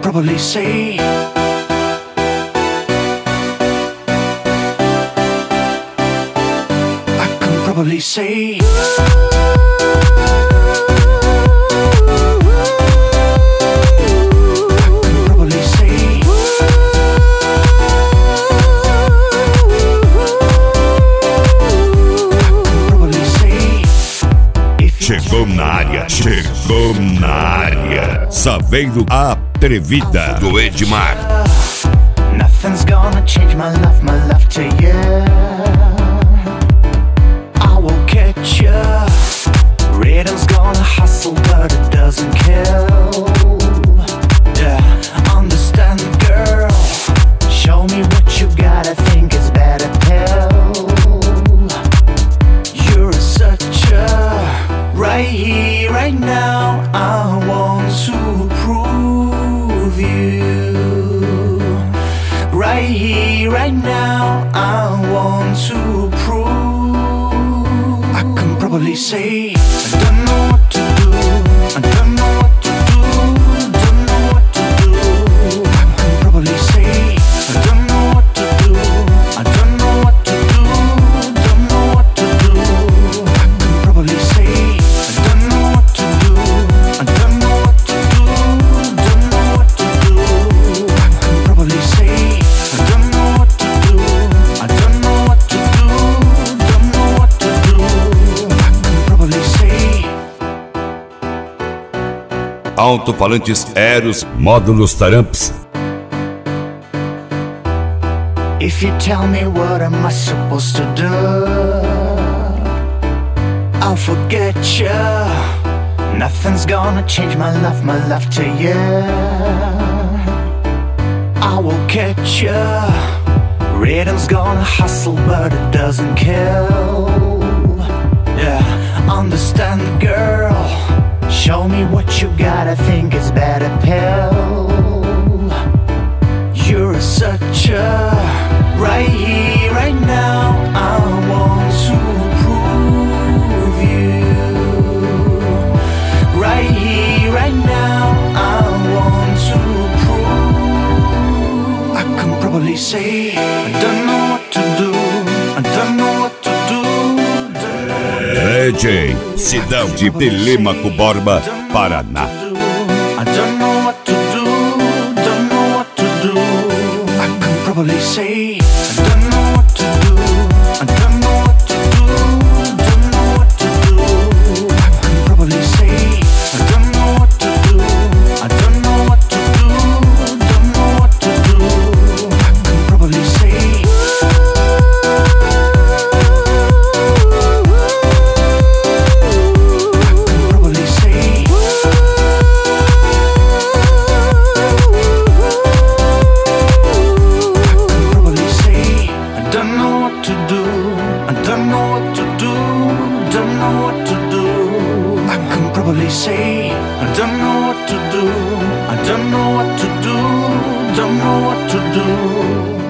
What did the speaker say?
probably say probably say Chegou na área. Saveiro Atrevida do Edmar. Nothing's gonna change my love to you. I will catch ya. Rhythm's gonna hustle, but it doesn't kill. Yeah, understand, girl. Show me what you got. I think it's better pill. You're such a right here, right now. I want to prove you. Right here, right now. I want to prove. I can probably say I don't know what to do. I don't know what to do. Don't know what to do. I can probably say I don't know what to do. I don't know what to do. Don't know what to do. I can probably say I don't know what to do. I don't know what to do. Don't know what to do. I can probably say I don't know what to do. I don't know what to do. Don't know what to do. I can probably say. Alto-falantes Eros, módulos Taramps. If you tell me what am I supposed to do, I'll forget you. Nothing's gonna change my love to you. I will catch you. Rhythm's gonna hustle, but it doesn't kill. Yeah, understand, girl. Show me what you got. I think it's better pill. You're such a right here, right now. I want to prove you. Right here, right now. I want to prove. I can probably say I don't know what to do. I don't know what to do. DJ Sidão de Telêmaco Borba, Paraná. I don't know what to do. Don't know what to do. I can probably say I don't know what to do. I don't know what to do. Don't know what to do. I can probably say I don't know what to do. I don't know what to do. Don't know what to do. I can probably say say I don't know what to do. I don't know what to do. Don't know what to do.